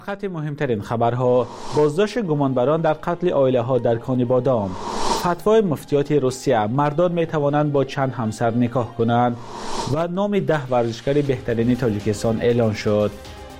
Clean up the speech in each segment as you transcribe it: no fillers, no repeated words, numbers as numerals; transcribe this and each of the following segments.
خط مهمترین خبرها: بازداشت گمانبران در قتل عائله‌ها در کان بادام. فتوای مفتیات روسیه: مردان می توانند با چند همسر نکاح کنند. و نام 10 ورزشکار بهترین تاجیکستان اعلان شد.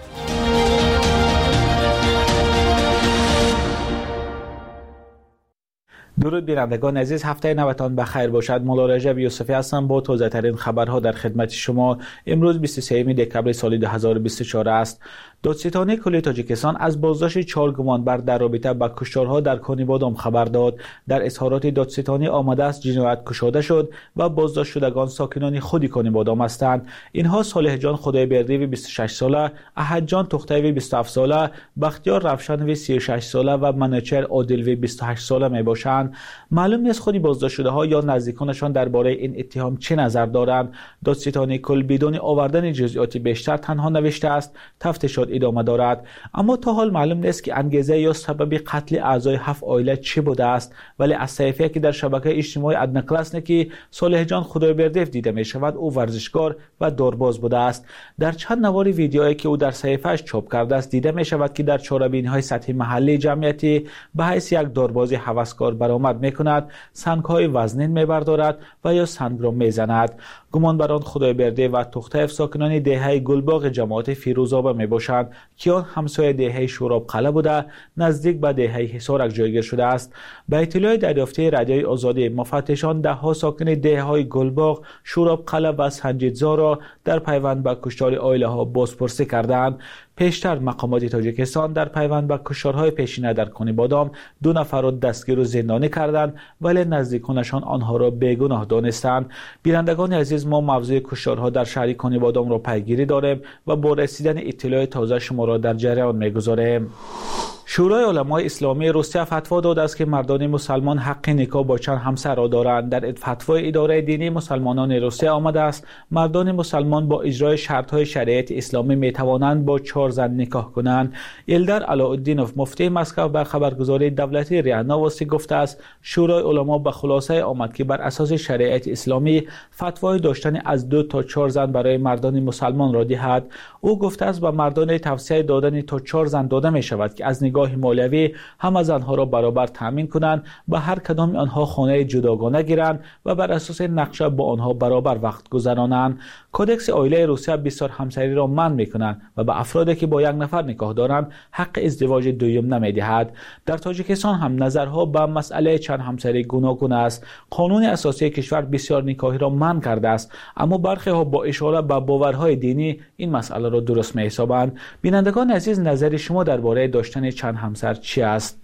درود بینندگان عزیز، هفته نوتان بخیر باشد. مولا رجب یوسفی هستم با تازه ترین خبرها در خدمت شما. امروز 23 دکبر سال 2024 است. دادستانی کل تاجیکستان از بازداشت 4 گمانبر در رابطه با کشتارها در کان بادام خبر داد. در اظهارات دادستانی آمده است جنایت گشوده شد و بازداشت شدگان ساکنان خود کان بادام هستند. اینها صالح جان خدایبردی و 26 ساله، احد جان تختوی و 27 ساله، بختیار رفشن و 36 ساله و منوچهر عادل و 28 ساله می باشند. معلوم نیست خود بازداشت شده ها یا نزدیکانشان درباره این اتهام چه نظر دارند. دادستانی کل بدون آوردن جزئیات بیشتر تنها نوشته است تفتیشات ادامه دارد، اما تا حال معلوم نیست که انگیزه یا سبب قتل اعضای 7 عائله چه بوده است. ولی از صحیفه‌ای که در شبکه اجتماعی ادنقل است که صالح جان خدایبردی دیده می شود، او ورزشکار و دارباز بوده است. در چند نوار ویدیویی که او در صحیفه‌اش چاپ کرده است دیده می شود که در چهاربینی‌های سطحی محلی جمعیتی به حیث یک دارباز هوسکار برآمد می کند، سنگ‌های وزنین می بردارد و یا سنگ را می زند. گمانبران خدایبردی و تختیف ساکنان دهه گلباغ جماعت فیروزآباد می باشند که آن همسایه دهه شوراب قلعه بوده نزدیک به دهه حصارک جایگیر شده است. به اطلاع دریافته رادیوی آزادی، مفتشان دهها ساکن دهه‌های گلباغ، شوراب قلعه و سنجیدزا را در پیوند به کشتار عائله‌ها بازپرسی کردند. پیشتر مقامات تاجیکستان در پیوند به کشتارهای پیشینه در کان بادام 2 نفر را دستگیر و زندانی کردند، ولی نزدیکانشان آنها را بیگناه دانستند. بینندگان عزیز، ما موضوع کشتارها در شهر کان بادام را پیگیری داریم و با رسیدن اطلاع تازه شما را در جریان می‌گذاریم. شورای علمای اسلامی روسیه فتوا داده است که مردان مسلمان حق نکاح با چند همسر را دارند. در فتوای اداره دینی مسلمانان روسیه آمده است مردان مسلمان با اجرای شرط‌های شریعت اسلامی می توانند با 4 زن نکاح کنند. ایلدار علاءالدینوف مفتی مسکو به خبرگزاری دولتی ریا نووستی گفته است شورای علما به خلاصه آمد که بر اساس شریعت اسلامی فتوای داشتن از 2 تا 4 زن برای مردان مسلمان را دهد. او گفته است به مردان توصیه دادن تا 4 زن داده می شود که از نگاه مولوی همه زنها را برابر تامین کنند، به هر کدام آنها خانه جداگانه گیرند و بر اساس نقشه با آنها برابر وقت گذرانند. کودکس عائله روسیه بسیار همسری را منع می‌کنند و به افرادی که با یک نفر نکاح دارند حق ازدواج دوم نمی‌دهد. در تاجیکستان هم نظرها به مسئله چند همسری گوناگون است. قانون اساسی کشور بسیار نکاحی را منع کرده است، اما برخی ها با اشاره به باورهای دینی این مسئله را درست می‌حسابند. بینندگان عزیز، نظر شما درباره داشتن چند همسر چی است؟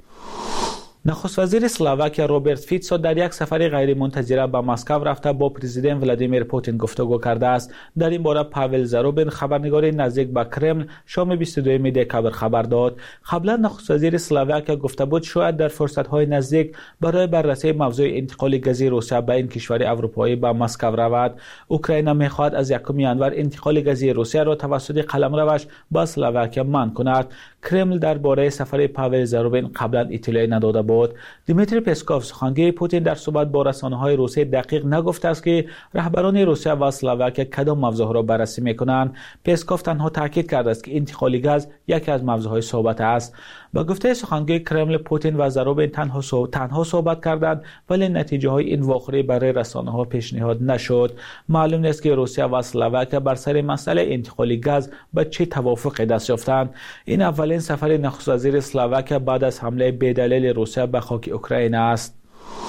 نخست وزیر اسلواکیا روبرت فیتسو در یک سفر غیرمنتظره به مسکو رفته با پرزیدنت ولادیمیر پوتین گفتگو کرده است. در این باره پاول زاروبین، خبرنگار نزدیک به کرمل، شام 22 دکبر خبر داد. قبلا نخست وزیر اسلواکیا گفته بود شاید در فرصت‌های نزدیک برای بررسی موضوع انتقال گازی روسیه به این کشور اروپایی به مسکو رود. اوکراین می‌خواهد از 1 ینور انتقال گازی روسیه را توسط قلمروش به اسلواکیا منع کند. کرمل درباره سفر پاول زاروبین قبلا اطلاعی نداده بود. دیمیتری پسکوف، سخنگوی پوتین، در صحبت با رسانه‌های روسی دقیق نگفته است که رهبران روسیه و اسلواکیا کدام موضوع را بررسی می‌کنند. پسکوف تنها تاکید کرده است که انتقال گاز یکی از موضوعهای صحبت است. با گفته سخنگوی کرمل، پوتین و زاروبین تنها صحبت کردند، ولی نتیجه‌های این واقعه برای رسانه‌ها پیشنهاد نشد. معلوم نیست که روسیه و اسلواکیا بر سر مسئله انتقال گاز به چه توافقی دست یافتند. این اولین سفر نخست وزیر اسلواکیا بعد از حمله بی‌دلیل روسیه به خاک اوکراین است.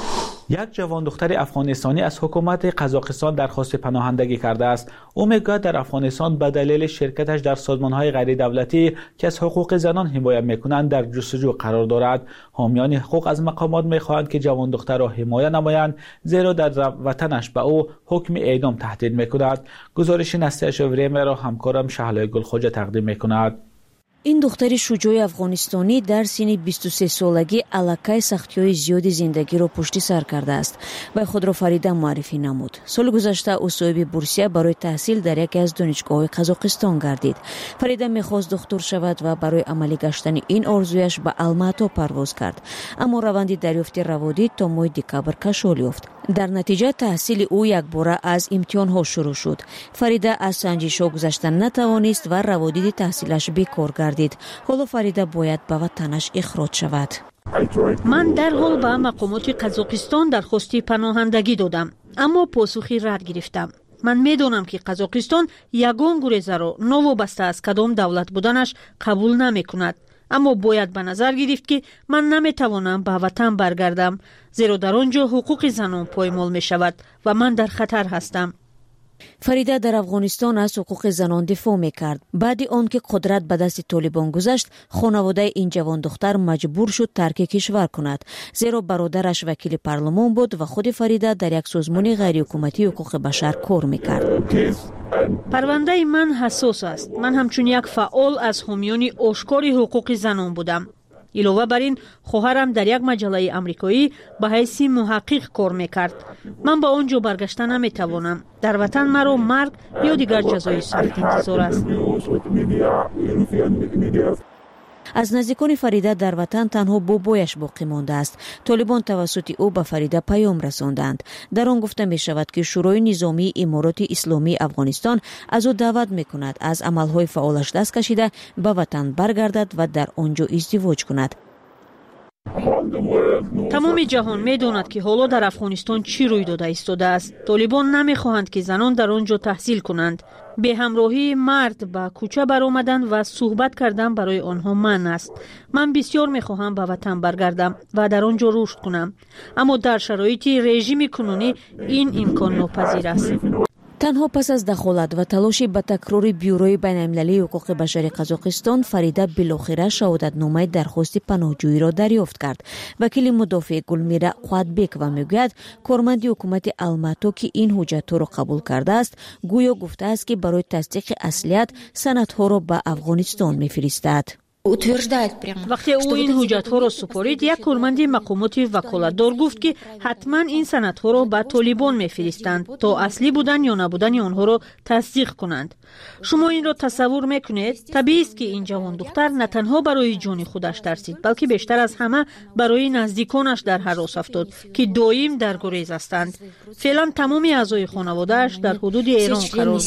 یک جوان دختر افغانستانی از حکومت قزاقستان درخواست پناهندگی کرده است. او میگوید در افغانستان به دلیل شرکتش در سازمان‌های غیر دولتی که از حقوق زنان حمایت می‌کنند در جستجو قرار دارد. حامیان حقوق از مقامات می‌خواهند که جوان دختر را حمایت نمایند، زیرا در وطنش به او حکم اعدام تهدید می‌کند. گزارش نستعش وریمه را همکارم شهلای گلخوجه تقدیم می‌کند. این دختر شجاع افغانستانی در سن 23 سالگی الکای سختی‌های زیادی زندگی را پشت سر کرده است و خود را فریده معرفی نمود. سال گذشته او صاحب بورسیه برای تحصیل در یکی از دانشگاه‌های قزاقستان گردید. فریده می‌خواست دکتر شود و برای عملی گشتن این آرزویش به الماتا پرواز کرد، اما روند دریافت روادید تا ماه دکبر کشال یافت. در نتیجه تحصیل او یک باره از امتحان‌ها شروع شد. فریده از سنجش‌ها گذشتن نتوانست و روادید تحصیلش بیکار گردید. гардид. ҳоло Фарида бояд ба ватанаш ихроҷ шавад. ман дарҳол ба мақомоти Қазоқистон дархости паноҳандагӣ додам, аммо посухи рад гирифтам. ман медонам ки Қазоқистон ягон гурезаро новобаста аз кадом давлат буданаш қабул намекунад. аммо бояд ба назар гирифт ки ман наметавонам ба ватан баргардам, зеро дар он ҷо ҳуқуқи занон поймол мешавад ва ман дар хатар ҳастам. Фарида дар Афғонистон аз ҳуқуқи занон дифоъ мекард. баъди он ки қудрат ба дасти толибон гузашт, хонаводаи ин ҷавондухтар маҷбур шуд тарки кишвар кунад, зеро бародараш вакили парлумон буд ва худи Фарида дар як созмони ғайриҳукуматии ҳуқуқи башар кор мекард. парвандаи ман ҳассос аст. ман ҳамчун як фаъол аз ҳомиёни ошкори ҳуқуқи занон будам. илова бар ин, хоҳарам дар як маҷаллаи амрикоӣ ба ҳайси муҳаққиқ кор мекард. ман ба он ҷо баргашта наметавонам. дар ватан маро марг ё дигар ҷазои сахт интизор аст. аз наздикони Фарида дар ватан танҳо бобояш боқӣ мондааст. толибон тавассути ӯ ба Фарида паём расонданд. дар он гуфта мешавад ки шӯрои низомии имороти исломии Афғонистон аз ӯ даъват мекунад аз амалҳои фаъолаш даст кашида ба ватан баргардад ва дар он ҷо издивоҷ кунад. тамоми ҷаҳон медонад ки ҳоло дар Афғонистон чӣ рӯй дода истодааст. толибон намехоҳанд ки занон дар он ҷо таҳсил кунанд. беҳамроҳии мард ба кӯча баромадан ва суҳбат кардан барои онҳо манъ аст. ман бисёр мехоҳам ба ватан баргардам ва дар он ҷо рушд кунам, аммо дар шароити режими кунунӣ ин имконнопазир аст. танҳо пас аз дахолат ва талоши ба такрори бюрои байналмилалии ҳуқуқи башари Қазоқистон, Фарида билохира шаҳодатномаи дархости паноҳҷӯиро дарёфт кард. вакили мудофиъ Гулмира Қуатбекова мегӯяд, корманди ҳукумати Алмато ки ин ҳуҷҷатҳоро қабул кардааст, гӯё гуфтааст ки барои тасдиқи аслият санадҳоро ба Афғонистон мефиристад. вақте ӯ ин ҳуҷҷатҳоро супорид, як корманди мақомоти ваколатдор гуфт ки ҳатман ин санадҳоро ба толибон мефиристанд то аслӣ будан ё набудани онҳоро тасдиқ кунанд. шумо инро тасаввур мекунед? табиист ки ин ҷавондухтар на танҳо барои ҷони худаш тарсид, балки бештар аз ҳама барои наздиконаш дар ҳарос афтод ки доим дар гурез ҳастанд. феълан тамоми аъзои хонаводааш дар ҳудуди Эрон қарор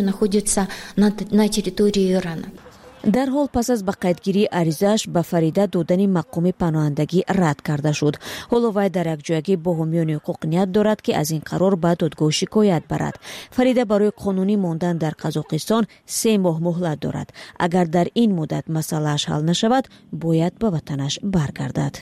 доранд. дар ҳол пас аз ба қайдгирии аризааш ба Фарида додани мақоми паноҳандагӣ рад карда шуд. ҳоло вай дар якҷоягӣ бо ҳомиёни ҳуқуқ ният дорад ки аз ин қарор ба додгоҳ шикоят барад. Фарида барои қонунӣ мондан дар Қазоқистон 3 моҳ муҳлат дорад. агар дар ин муддат масъалааш ҳал нашавад, бояд ба ватанаш баргардад.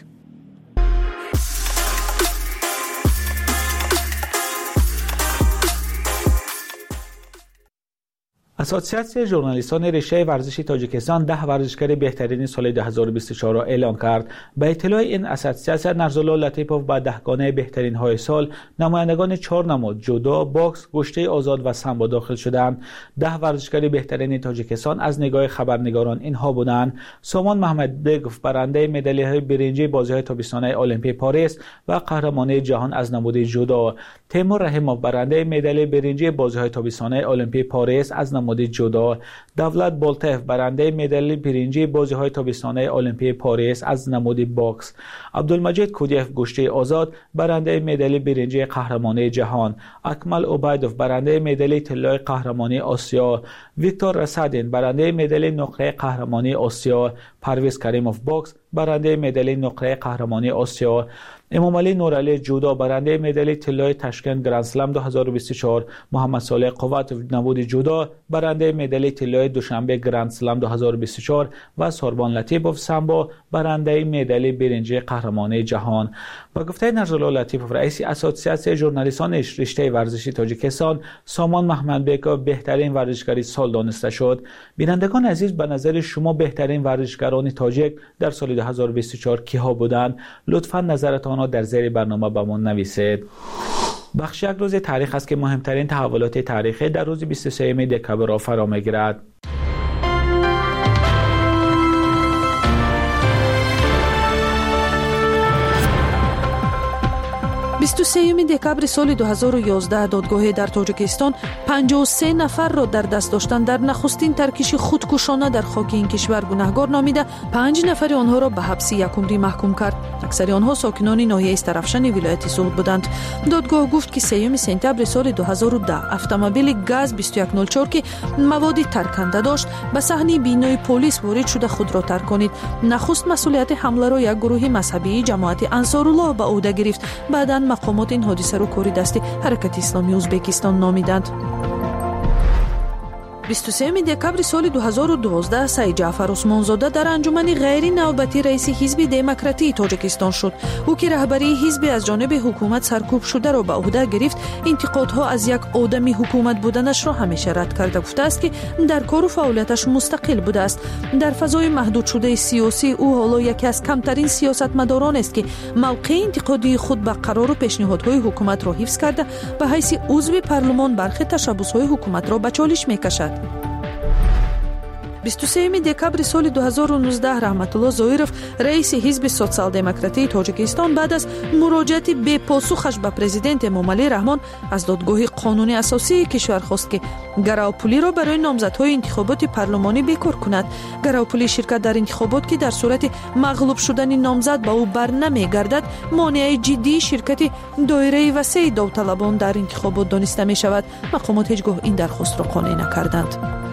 اسوسیاسیون ژورنالیستان رشته ورزشی تاجیکستان 10 ورزشکار بهترین سال 2024 را اعلام کرد. به اطلاع این اسوسیاسیون نرزالله لطیپوف با 10 گانه بهترین های سال نمایندگان 4 نماد جودو، باکس، گشته آزاد و سامبو داخل شدند. 10 ورزشکار بهترین تاجیکستان از نگاه خبرنگاران اینها بودند: سامان محمدبگوف برنده مدال‌های برنجی بازی‌های تابستانه المپیک پاریس و قهرمانی جهان از نماد جودو، تیمور رحیموف برنده مدال برنجی بازی‌های تابستانه المپیک پاریس از نماد جودو، دولت بولتف برنده مدال برنجی بازی‌های تابستانه المپیک پاریس از نماد باکس، عبدالمجید کودیف گشته آزاد برنده مدال برنجی قهرمانی جهان، اکمل عبیدوف برنده مدال طلای قهرمانی آسیا، ویکتور رسادین برنده مدال نقره قهرمانی آسیا، پرویز کریموف باکس برنده مدال نقره قهرمانی آسیا، امامعلی نورعلی جودو برنده مدال طلای تشکند گرند اسلم 2024، محمد صالح قوتوف نماد جودو برنده مدال طلای دوشنبه گرند اسلم 2024 و ساربان لطیپوف سامبو برنده مدال برنجی قهرمانی جهان. با گفته نرزالله لطیپوف رئیس اسوسیاسیون ژورنالیستان رشته ورزشی تاجیکستان، سامان محمدبگوف بهترین ورزشکار سال دانسته شد. بینندگان عزیز، به نظر شما بهترین ورزشکاران تاجیک در سال 2024 کیها بودند؟ لطفا نظرتان را در زیر برنامه به ما نویسید. بخش یک روز تاریخ است که مهمترین تحولات تاریخی در روز 23 دکمبر را فرا می‌گیرد. 23 دکبر سال 2011 دادگاه در تاجیکستان 53 نفر را در دست داشتن در نخستین ترکش خودکشانه در خاک این کشور گناهکار نامیده 5 نفر آنها را به حبس یک عمری محکوم کرد. اکثر آنها ساکنان ناحیه استرفشن ولایت سوغد بودند. دادگاه گفت که 3 سپتامبر سال 2010 اتومبیل گاز 2104 که مواد ترکنده داشت به صحنه بینای پلیس وارد شده خود را ترک کنید. نخست مسئولیت حمله را یک گروه مذهبی جماعت انصارالله به عهده گرفت. بعداً مقامات این حادثه را کاری دست حرکت اسلامی ازبکستان نامیدند. 23 دکبر سال 2012 سعید جعفر عثمانزاده در انجمن غیر نوبتی رئیس حزب دموکراتی تاجیکستان شد. او که رهبری حزب از جانب حکومت سرکوب شده را به عهده گرفت، انتقادها از یک آدمی حکومت بودنش را همیشه رد کرده گفته است که در کار و فعالیتش مستقل بوده است. در فضای محدود شده سیاسی او حالا یکی از کمترین سیاستمداران است که موقع انتقادی خود به قرار و پیشنهادهای حکومت را حفظ کرده به حیث عضو پارلمان برخی تشبس‌های حکومت را به چالش می‌کشد. 23 دکبر سال 2019 رحمت الله ظاهرов رئیس حزب سوسیال دموکراتی تاجیکستان بعد از مراجعت بے پاسخش به پرزیدنت امامعلی رحمان از دادگاه قانونی اساسی کشور خواست که گراوپولی را برای نامزدهای انتخابات پارلمانی بیکار کند. گراوپولی شرکت در انتخابات که در صورت مغلوب شدن نامزد به او برنمیگردد مانع جدی شرکت دایره وسیع داوطلبان در انتخابات دانسته می شود. مقامات هیچگاه این درخواست را قانع نکردند.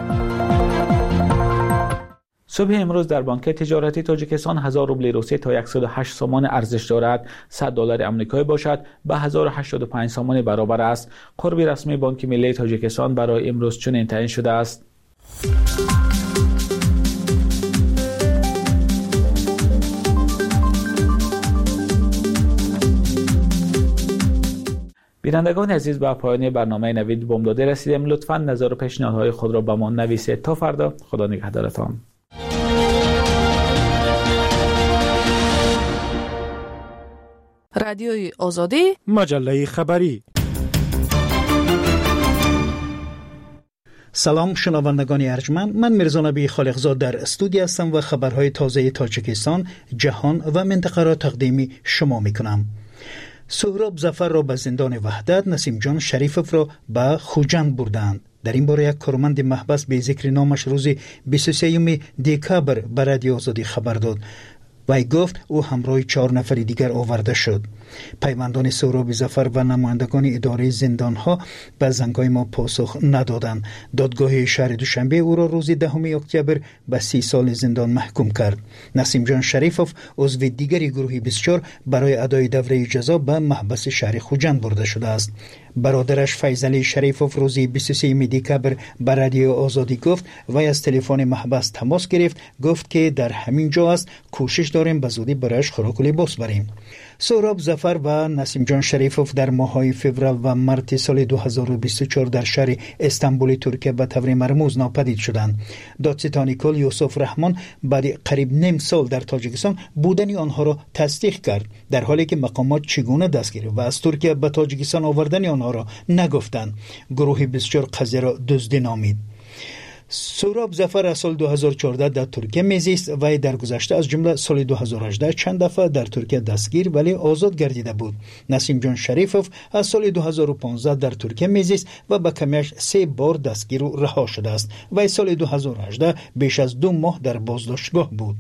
صبح امروز در بانک تجارتی تاجیکستان 1000 روبل روسی تا 108 سومان ارزش دارد. $100 آمریکایی باشد به 1085 سومان برابر است. قرب رسمی بانک ملی تاجیکستان برای امروز چنین تعیین شده است. بینندگان عزیز، به پایان برنامه نوید بام داده رسیدیم. لطفاً نظر و پیشنهادهای خود را به ما نویسید. تا فردا، خدا نگهدارتان. رادیوی آزادی، مجله خبری. سلام شنوندگان ارجمند، من میرزا نبی خالقزاد در استودیو هستم و خبرهای تازه تاجیکستان، جهان و منطقه را تقدیم شما میکنم. سهراب ظفر را به زندان وحدت، نسیم جان شریفوف را به خوجند بردند. در این باره یک کارمند محبس به ذکر نامش روز 23 دکبر به رادیو آزادی خبر داد. وی گفت او همراه 4 نفر دیگر آورده شد. پیوندان سهراب ظفر و نمایندگان اداره زندانها به زنگای ما پاسخ ندادند. دادگاه شهر دوشنبه او را روز 10 اکتبر به 30 سال زندان محکوم کرد. نسیم جان شریفوف عضو دیگری گروه 24 برای ادای دوره جزا به محبس شهر خوجند برده شده است. برادرش فیضعلی شریفوف روز 23 دکبر به رادیو آزادی گفت وی از تلفن محبس تماس گرفت، گفت که در همین جا است، کوشش داریم به زودی برایش خوراک و لباس بریم. سهراب ظفر و نسیم جان شریفوف در ماه‌های فوریه و مارس سال 2024 در شهر استانبول ترکیه به طور مرموز ناپدید شدند. دادستان کل یوسف رحمان بعد قریب نیم سال در تاجیکستان بودن آنها را تصدیق کرد، در حالی که مقامات چگونه دستگیری و از ترکیه به تاجیکستان آوردن آنها را نگفتند. گروه 24 قضیه را دزدی نامید. سهراب ظفر از سال 2014 در ترکیه میزیست و در گذشته از جمله سال 2018 چند دفعه در ترکیه دستگیر ولی آزاد گردیده بود. نسیم جان شریفوف از سال 2015 در ترکیه میزیست و به کمیش 3 بار دستگیر و رها شده است و سال 2018 بیش از 2 ماه در بازداشتگاه بود.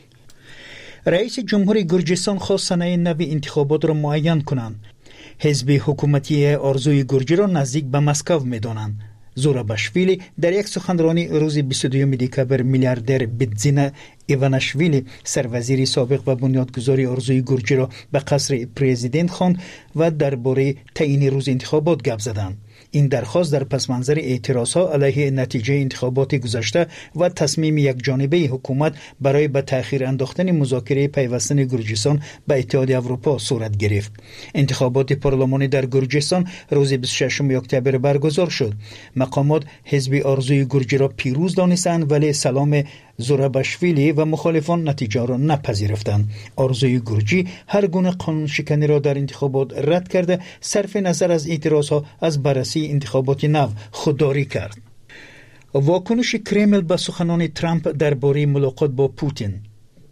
رئیس جمهوری گرجستان خواست سنه نو انتخابات را معین کنند. حزب حکومتی آرزوی گرجی را نزدیک به مسکو می‌دانند. زوراباشویلی در یک سخنرانی روز 22 دکبر میلیاردر بیتزینا ایواناشویلی سروزیر سابق و بنیادگذار آرزوی گرجی را به قصر پرزیدنت خواند و درباره تعیین روز انتخابات گپ زدند. این درخواست در پس منظر اعتراضها علیه نتیجه انتخابات گذشته و تصمیم یک جانبه حکومت برای به تأخیر انداختن مذاکره پیوستن گرجستان به اتحادیه اروپا صورت گرفت. انتخابات پارلمانی در گرجستان روز 26 اکتبر برگزار شد. مقامات حزب آرزوی گرجی را پیروز دانستند ولی سلام زوراباشویلی و مخالفان نتیجه را نپذیرفتند. آرزوی گرجی هر گونه قانون شکنی را در انتخابات رد کرده، صرف نظر از اعتراضها از بررسی انتخابات نو خودداری کرد. واکنش کرمل به سخنان ترامپ درباره ملاقات با پوتین.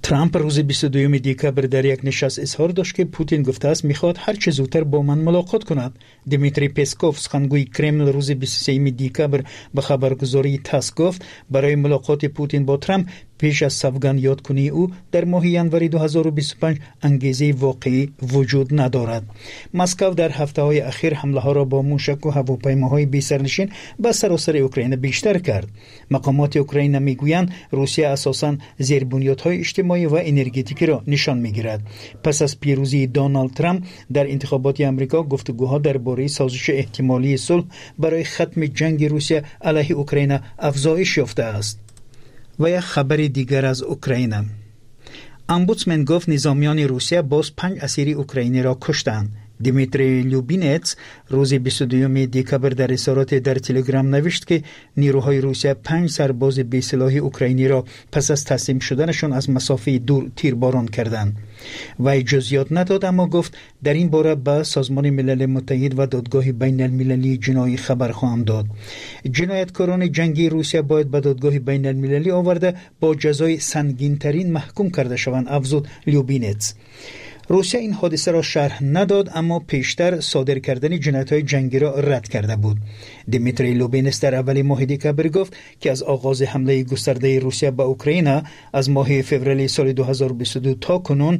ترامپ روز 22 دکبر در یک نشست اظهار داشت که پوتین گفته است میخواد هر چه زودتر با من ملاقات کند. دیمیتری پسکوف سخنگوی کرمل روز 23 دکبر به خبرگزاری تاس گفت برای ملاقات پوتین با ترامپ پیش از سوگند یادکنی او در ماه ژانویه 2025 انگیزه واقعی وجود ندارد. مسکو در هفته‌های اخیر حمله‌ها را با موشک و هواپیماهای بی‌سرنشین به سراسر اوکراین بیشتر کرد. مقامات اوکراین میگویند روسیه اساساً زیربنیادهای اجتماعی و انرژتیکی را نشان میگیرد. پس از پیروزی دونالد ترامپ در انتخابات آمریکا گفتگوها درباره سازش احتمالی صلح برای ختم جنگ روسیه علیه اوکراین افزایش یافته است. و یک خبر دیگر از اوکراین. امبودسمن گفت نظامیان روسیه باز 5 اسیر اوکراینی را کشتند. دیمیتری لوبینتس روز 22 دکبر در اظهارات در تلگرام نوشت که نیروهای روسیه 5 سرباز بی‌سلاح اوکراینی را پس از تسلیم شدنشان از مسافه دور تیرباران کردند. وی جزئیات نداد، اما گفت در این باره به سازمان ملل متحد و دادگاه بین المللی جنایی خبر خواهم داد. جنایتکاران جنگی روسیه باید به دادگاه بین المللی آورده با جزای سنگین‌ترین محکوم کرده شوند، افزود لوبینتس. روسیه این حادثه را شرح نداد، اما پیشتر صادر کردن جنایت‌های جنگی را رد کرده بود. دیمیتری لوبینتس در اول ماه دکبر گفت که از آغاز حمله گسترده روسیه به اوکراین از ماه فوریه سال 2022 تا کنون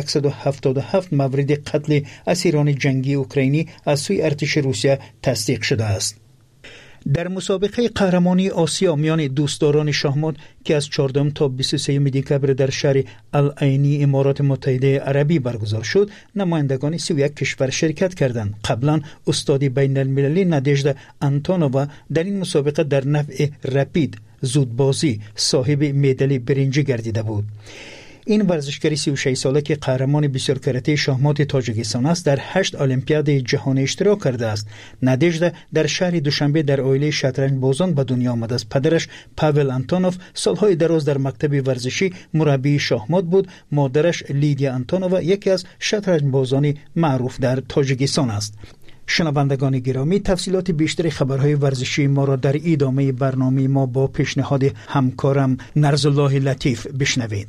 177 مورد قتل اسیران جنگی اوکراینی از سوی ارتش روسیه تصدیق شده است. در مسابقه قهرمانی آسیا میان دوستداران شاهمات که از 14 تا 23 دکبر در شهر العینی امارات متحده عربی برگزار شد، نمایندگان 31 کشور شرکت کردند. قبلا استاد بین المللی نادژدا آنتونووا در این مسابقه در نوع رپید زودبازی صاحب مدال برنج گردیده بود. این ورزشکار 36 ساله که قهرمان بسیار کرته شاهمات تاجیکستان است در 8 المپیاد جهان اشتراک کرده است. نادژدا در شهر دوشنبه در عائله شطرنج بازان به دنیا آمده است. پدرش پاول آنتونوف سالهای دراز در مکتب ورزشی مربی شاهمات بود. مادرش لیدیا آنتونووا یکی از شطرنج بازان معروف در تاجیکستان است. شنوندگان گرامی، تفصیلات بیشتر خبرهای ورزشی ما را در ادامه برنامه ما با پیشنهاد همکارم نرزالله لطیف بشنوید.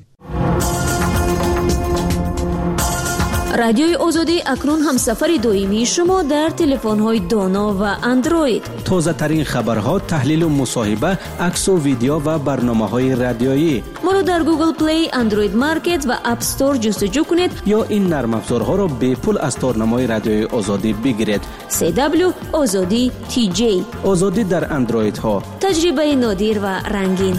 رادیوی آزادی اکنون هم سفر دائمی شما در تلفن‌های دانا و اندروید. تازه ترین خبرها، تحلیل و مصاحبه، عکس و ویدیو و برنامه‌های رادیویی. ما را در گوگل پلی، اندروید مارکت و اپ استور جستجو کنید یا این نرم افزارها را به پول از تارنمای رادیوی آزادی بگیرید. CW آزادی TJ. آزادی در اندروید ها. تجربه نادر و رنگین.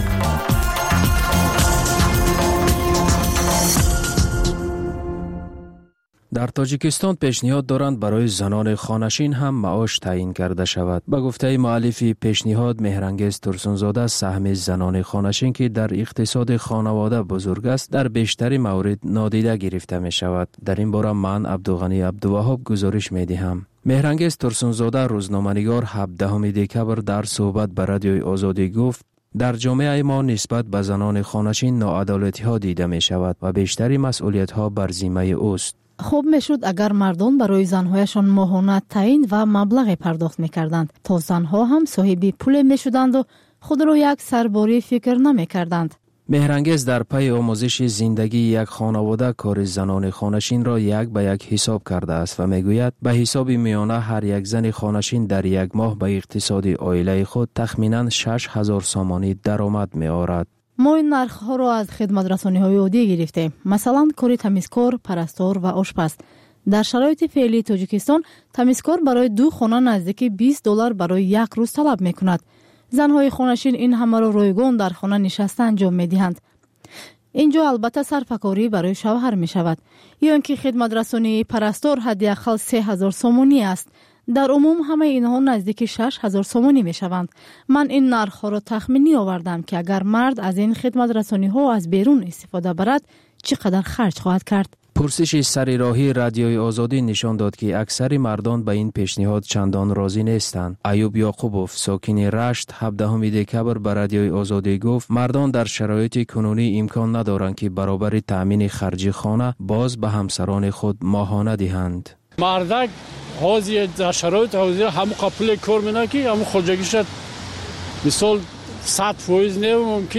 در تاجیکستان پیشنهاد دارند برای زنان خانشین هم معاش تعیین کرده شود. به گفته مؤلف پیشنهاد مهرانگیز ترسونزاده، سهم زنان خانشین که در اقتصاد خانواده بزرگ است در بیشتر موارد نادیده گرفته می شود. در این باره من عبدالغنی عبدالوهاب گزارش می دهم. مهرانگیز ترسونزاده روزنامه‌نگار 17 دکبر در صحبت به رادیوی آزادی گفت در جامعه ما نسبت به زنان خانشین ناعدالتی ها دیده می شود و بیشتری مسئولیت ها بر ذمه اوست. خوب میشد اگر مردان برای زنهایشان ماهانه تعیین و مبلغ پرداخت میکردند تا زنها هم صاحب پول میشدند و خود را یک سرباری فکر نمیکردند. مهرانگیز در پی آموزش زندگی یک خانواده کار زنان خانشین را یک به یک حساب کرده است و میگوید به حساب میانه هر یک زن خانشین در یک ماه به اقتصاد عائله خود تخمینا 6000 سامانی درآمد میآورد. ما این نرخ‌ها را از خدمت‌رسانی‌های عادی گرفتیم. مثلا کار تمیزکار، پرستار و آشپز. در شرایط فعلی تاجیکستان تمیزکار برای 2 خانه نزدیک $20 برای یک روز طلب می‌کند. زن‌های خانشین این همه را رایگان در خانه نشسته انجام می‌دهند. اینجا البته صرفه‌کاری برای شوهر می‌شود. یا اینکه خدمت‌رسانی پرستار حداقل 3000 سامانی است. در عموم همه اینها نزدیک 6000 سامانی می شوند. من این نرخ ها را تخمینی آوردم که اگر مرد از این خدمت رسانی ها از بیرون استفاده برد چقدر خرج خواهد کرد. پرسش سریراهی رادیوی آزادی نشان داد که اکثر مردان به این پیشنهاد چندان راضی نیستند. ایوب یعقوبوف ساکن رشت 17 دکبر به رادیوی آزادی گفت مردان در شرایط کنونی امکان ندارند که برابر تامین خرج خانه باز به همسران خود ماهانه دهند. مردک حاضر در شرایط حاضر همون قبول کار می‌کنه که همون خودجگیش مثال 100% نه ممکن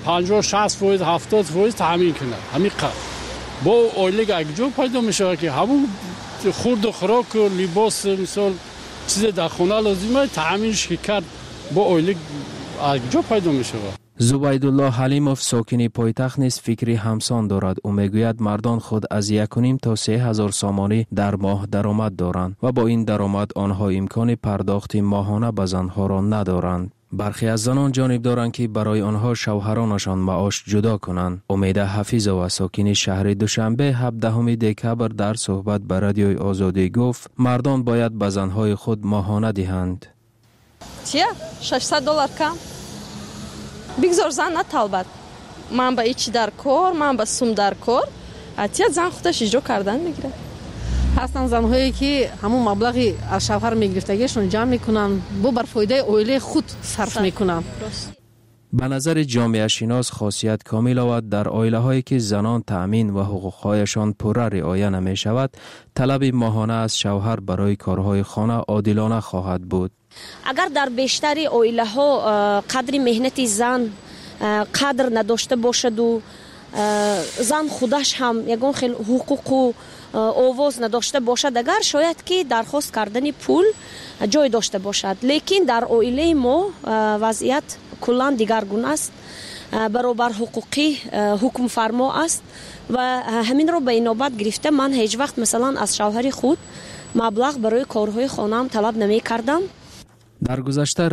50-60% 70% تامین کنه. همین قدر با اویله یک جا پیدا میشه که همون خورد و خوراک و لباس مثال چیز در خونه لازمه تامینش که کرد با اویله یک جا پیدا میشه. زبیدالله حلیموف ساکن پایتخت نیز فکری همسان دارد. او میگوید مردان خود از 1.5 تا 3,000 سامانی در ماه درآمد دارند و با این درآمد آنها امکان پرداخت ماهانه به زنها را ندارند. برخی از زنان جانب دارند که برای آنها شوهرانشان معاش جدا کنند. امید حفیظ ساکن شهر دوشنبه 17 دکبر در صحبت به رادیوی آزادی گفت مردان باید به زنهای خود ماهانه دهند. چیه؟ $600 کم؟ بگذار زن نطلبد. من با ایچی در کار، من با سوم در کار. اتیت زن خودش اجرا کردن میگیره. هستن زنهایی که همون مبلغی از شوهر میگرفتگیشون جمع میکنن بر فایده اویله خود صرف میکنن. به نظر جامعه شناس خاصیت کامل آورد در عائله هایی که زنان تأمین و حقوقهایشان پوره رعایت نمی شود طلب ماهانه از شوهر برای کارهای خانه عادلانه خواهد بود. اگر در بیشتری عائله ها قدر مهنت زن قدر نداشته باشد و زن خودش هم یگان خیلی حقوق و آواز نداشته باشد اگر شاید که درخواست کردن پول جای داشته باشد، لیکن در عائله ما وضعیت کلان دیگرگونه است. برابر حقوقی حکم فرما است و همین رو به این نوبت گرفته من هیچ وقت مثلا از شوهر خود مبلغ برای کارهای خانم طلب نمی کردم. در گذشته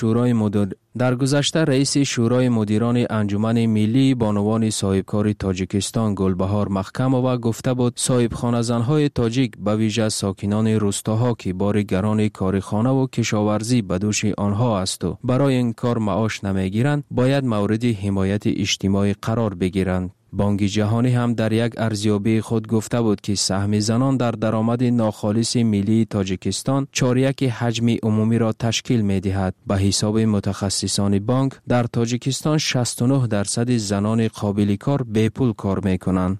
رئیس شورای مدیران انجمن ملی بانوان صاحبکار تاجیکستان گلبهار محکمووا گفته بود صاحبخانه زنهای تاجیک به ویژه ساکنان روستاها که بار گران کار خانه و کشاورزی به دوش آنها است و برای این کار معاش نمیگیرند باید مورد حمایت اجتماعی قرار بگیرند. بانک جهانی هم در یک ارزیابی خود گفته بود که سهم زنان در درآمد ناخالص ملی تاجیکستان 4% حجم عمومی را تشکیل می دهد. به حساب متخصصان بانک در تاجیکستان 69% زنان قابل کار بے پول کار می کنند.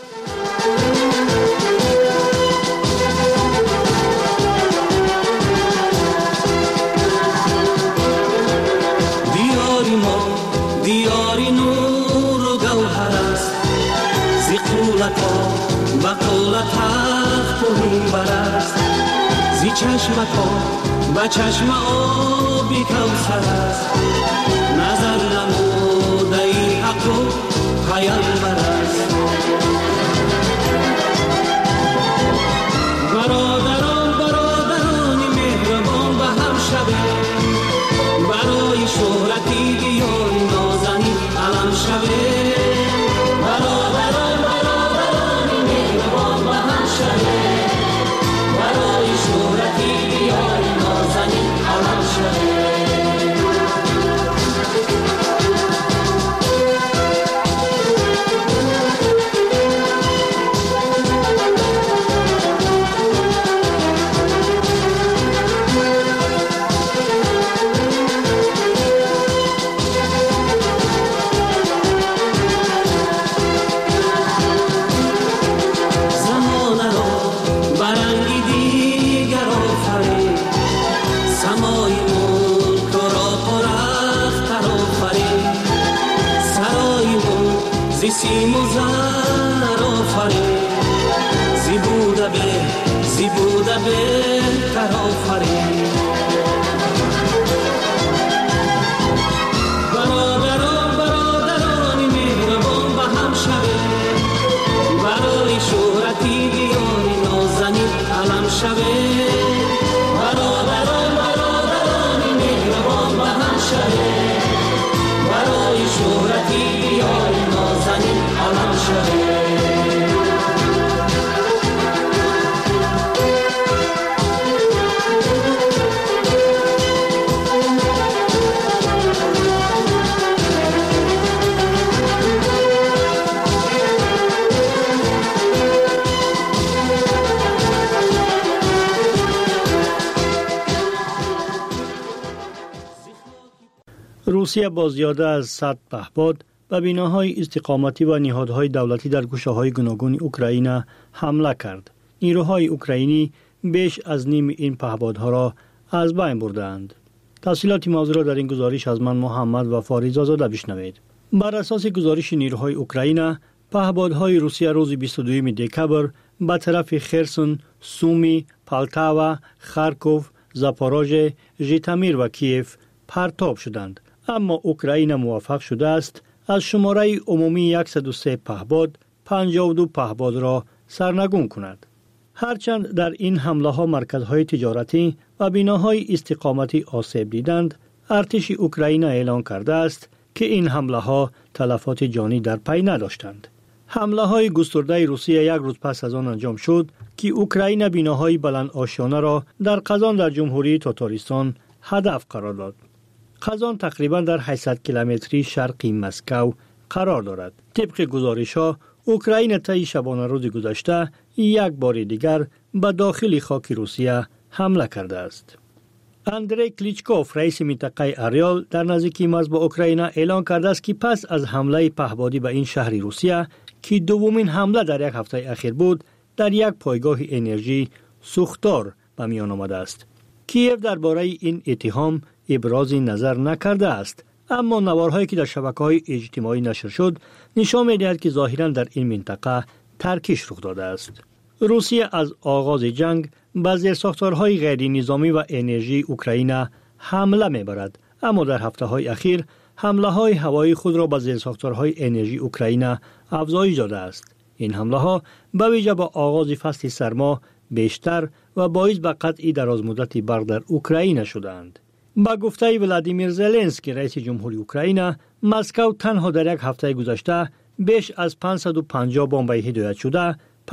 چشم با چشم آبی کوثر است نظر نموده این حق و پیامبر است. برادران مهربان به هم شوه برای شهرتی دیار نازنین علم شوه. سیم و زر آفرین زیبوده بهتر آفرین. برادران مهربان به هم شوه برای شهرتی دیاری نازنین علم شوه. برادران مهربان به هم شوه برای شهرتی دیاری نازنین علم شوه. روسیه با زیاده از 100 پهپاد به بناهای استقامتی و نهادهای دولتی در گوشه‌های گوناگون اوکراین حمله کرد. نیروهای اوکراینی بیش از نیم این پهپادها را از بین بردند. تفصیلات موضوع را در این گزارش از من محمد و فاریز آزاده بشنوید. بر اساس گزارش نیروهای اوکراین، پهپادهای روسیه روز 22 دکبر به طرف خرسون، سومی، پالتاوا، خارکوف، زاپاروژه، ژیتامیر و کیف پرتاب شدند. اما اوکراین موفق شده است از شماره عمومی 103 پهپاد 52 پهپاد را سرنگون کند. هرچند در این حمله ها مرکزهای تجارتی و بناهای استقامتی آسیب دیدند، ارتش اوکراین اعلام کرده است که این حمله ها تلفات جانی در پی نداشتند. حمله های گسترده روسیه یک روز پس از آن انجام شد که اوکراین بناهای بلند آشیانه را در قزان در جمهوری تاتارستان هدف قرار داد. قزان تقریبا در 800 کیلومتری شرقی مسکو قرار دارد. طبق گزارش ها، اوکراین طی شبانه روز گذشته یک بار دیگر به داخل خاک روسیه حمله کرده است. اندری کلیچکوف رئیس منطقه اریال در نزدیکی مرز با اوکراین اعلان کرده است که پس از حمله پهپادی به این شهر روسیه که دومین حمله در یک هفته اخیر بود، در یک پایگاه انرژی سوختار به میان آمده است. کیف درباره این اتهام ابراز نظر نکرده است، اما نوارهایی که در شبکه‌های اجتماعی نشر شد نشان می‌دهد که ظاهراً در این منطقه ترکیش رخ داده است. روسیه از آغاز جنگ به زیرساختارهای غیر نظامی و انرژی اوکراین حمله می‌برد، اما در هفته‌های اخیر حمله‌های هوایی خود را به زیرساختارهای انرژی اوکراین افزایش داده است. این حمله‌ها به ویژه با آغاز فصل سرما بیشتر و باعث به قطع درازمدتی برق در اوکراین شدند. با گفته ولادیمیر زلنسکی رئیس جمهوری اوکراین، مسکو تنها در یک هفته گذشته بیش از 550 بمب هدایت شده،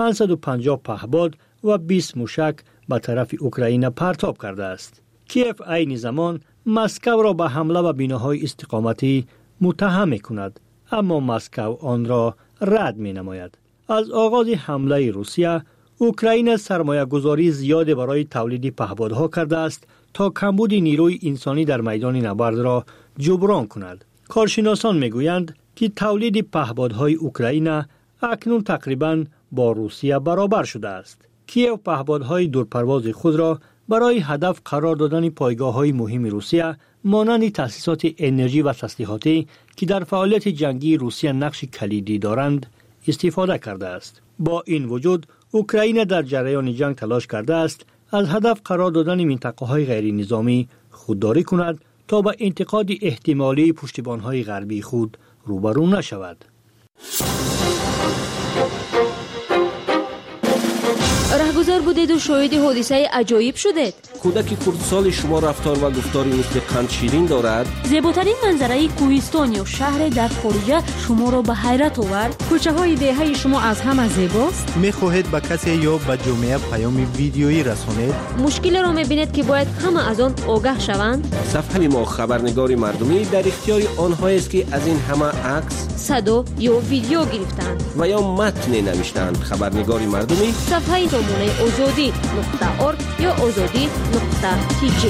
550 پهپاد و 20 موشک به طرف اوکراین پرتاب کرده است. کیف عین زمان مسکو را به حمله به بناهای استقامتی متهم می‌کند، اما مسکو آن را رد می‌نماید. از آغاز حمله روسیه، اوکراین سرمایه‌گذاری زیاد برای تولید پهپادها کرده است تا کمبود نیروی انسانی در میدان نبرد را جبران کند. کارشناسان میگویند که تولید پهپادهای اوکراین اکنون تقریباً با روسیه برابر شده است. کیف پهپادهای دورپرواز خود را برای هدف قرار دادن پایگاه‌های مهم روسیه مانند تأسیسات انرژی و تسلیحاتی که در فعالیت جنگی روسیه نقش کلیدی دارند استفاده کرده است. با این وجود اوکراین در جریان جنگ تلاش کرده است از هدف قرار دادن منطقه‌های غیر نظامی خودداری کند تا به انتقاد احتمالی پشتیبان‌های غربی خود روبرو نشود. رهگذر بودید و شاهد حادثه عجایب شدید. کودک خردسال شما رفتار و گفتاری مثل قند شیرین دارد. زیباترین منظره کوهستان یا شهر در خارج شما را به حیرت آورد. کوچه های دهه شما از همه زیباست. میخواهید به کسی یا به جامعه پیام ویدیویی رسانید؟ مشکل را میبینید که باید همه از آن آگاه شوند. صفحه ما خبرنگار مردمی در اختیار آنهایی است که از این همه عکس، صدا یا ویدیو گرفتند و یا متن نوشتند. خبرنگار مردمی صفحه نمونه azadi.org یا azadi.tg.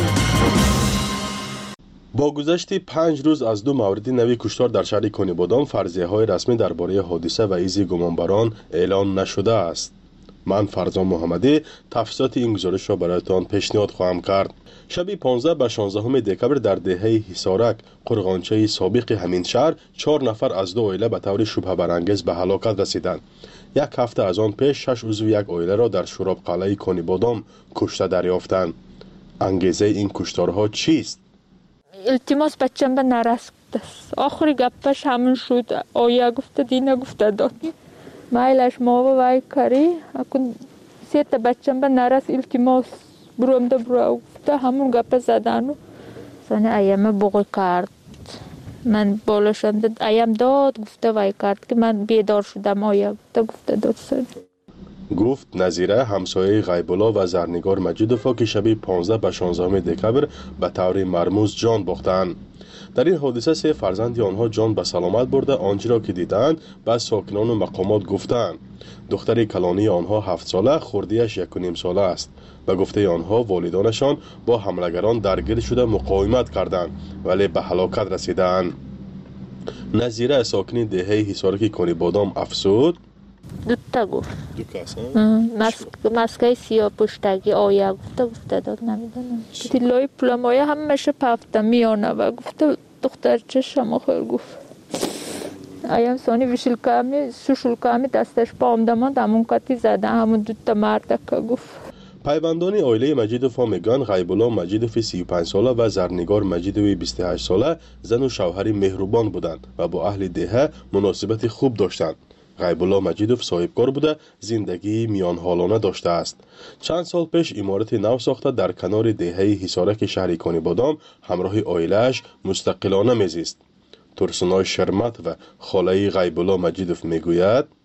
با گذشت 5 روز از 2 مورد نوی کشتار در شهر کنیبادان، فرضیه‌های رسمی درباره حادثه و ایزی گمانبران اعلان نشده است. من فرزان محمدی تفصیلات این گزارش را برایتان پیشنهاد خواهم کرد. شب 15 به 16 دکبر در دهه حصارک، قرغانچه سابق همین شهر، 4 نفر از 2 عائله به طور شبهه برانگیز به هلاکت رسیدند. یک هفته از آن پیش 6 عضو یک عائله را در شوراب قلعه کنیبادان کشته دریافتند. انگیزه این کشتارها چیست؟ التماس بچم به نرس است. آخری گپش همون شد. آیا گفته دینا گفته داد. مایلش ما و وای کاری. اکن سیت بچم به نرس التماس بروم ده برو. گفته همون گپ زدن. سن ایام بغل کرد. من بالاشم داد. ایام داد گفته وای کرد که من بیدار شدم. آیا گفته داد سن. گفت نظیره همسایه غیب‌الله و زرنگار مجیدوفا که شب 15 به 16 دکبر به طور مرموز جان باختند. در این حادثه 3 فرزند آنها جان به سلامت برده. آنچه را که دیدند به ساکنان و مقامات گفتند. دختر کلانی آنها 7 ساله، خردیش 1.5 ساله است. به گفته آنها والدانشان با حملگران درگیر شده مقاومت کردند ولی به هلاکت رسیدند. نظیره ساکن دهه حصارک کنیبادان افسود دوتا گفت. مسکه سیاه پشتگی آیا گفته داد نمیدونم. تیلای پلمایه همشه پفته میانه و گفته دختر چشم خیلی گفت. ایم سانی وشلکامی سوشلکامی دستش با آمدمان دمون کتی زده همون دوتا مرد که گفت. پیوندان عائله مجیدوف ها میگن غیب الله مجیدوف 35 ساله و زرنگار مجیدوف 28 ساله زن و شوهر مهربان بودند و با اهل دهه مناسبت خوب داشتند. غیب الله مجیدوف صاحبکار بوده، زندگی میان حالانه داشته است. چند سال پیش عمارت نو ساخته در کنار دهه حصارک شهر کانیبادام همراه عائله‌اش مستقلانه میزیست. ترسنای شرمت و خاله غیب الله مجیدوف میگوید